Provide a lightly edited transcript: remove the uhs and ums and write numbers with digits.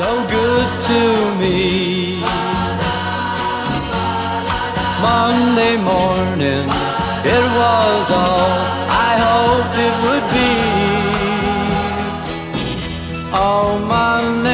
so good to me. Monday morning, it was all I hoped it would be. Oh, Monday